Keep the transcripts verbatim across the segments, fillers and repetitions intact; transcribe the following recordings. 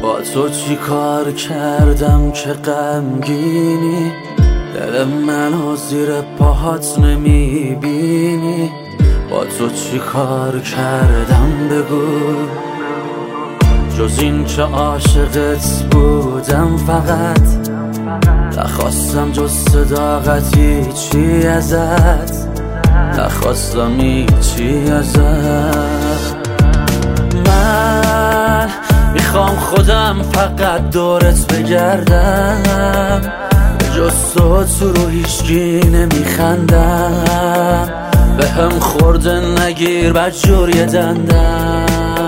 با تو چی کار کردم که غمگینی؟ دل منو زیر پاهات نمیبینی؟ با تو چی کار کردم بگو، جز این که عاشقت بودم فقط. نخواستم جز صداقتی چی ازت، نخواستم هیچی ازت. من میخوام خودم فقط دورت بگردم، جز تو تو رو هیچکی نمیخندم. به هم خورده نگیر بدجور یه دندم.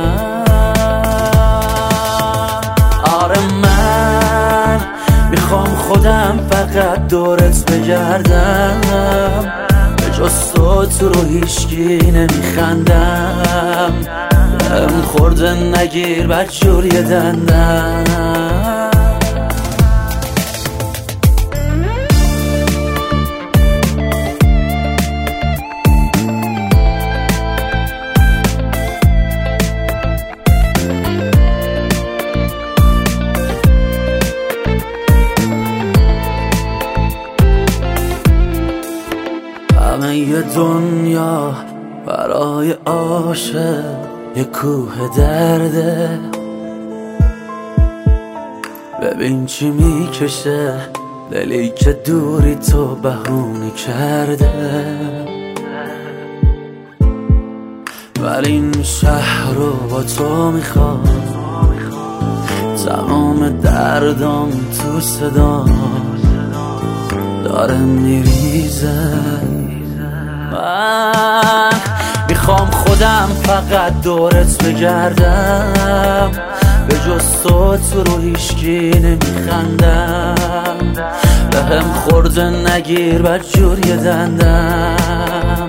آره من میخوام خودم فقط دورت بگردم، جز تو تو رو هیچکی نمیخندم. به هم خورده نگیر بدجور یه دندم. همه یه دنیا برای عاشق یه کوه درده. ببین چی میکشه دلی که دوری تو بهونه کرده. ولی این شهر رو با تو میخواد، تمام دردم تو صدا داره میریزه. من میخوام خودم فقط دورت بگردم، به جز تو تو رو هیچکی نمیخندم. به هم خورده نگیر بدجور یه دندم.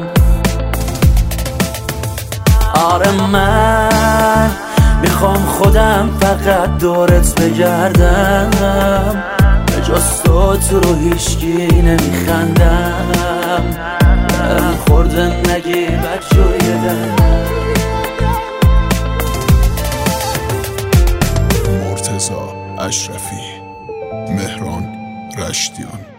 آره من میخوام خودم فقط دورت بگردم، به جز تو تو رو هیچکی نمیخندم. هم خورده نگیر بدجور یه دندم. مرتضی اشرفی، مهران رشتیان.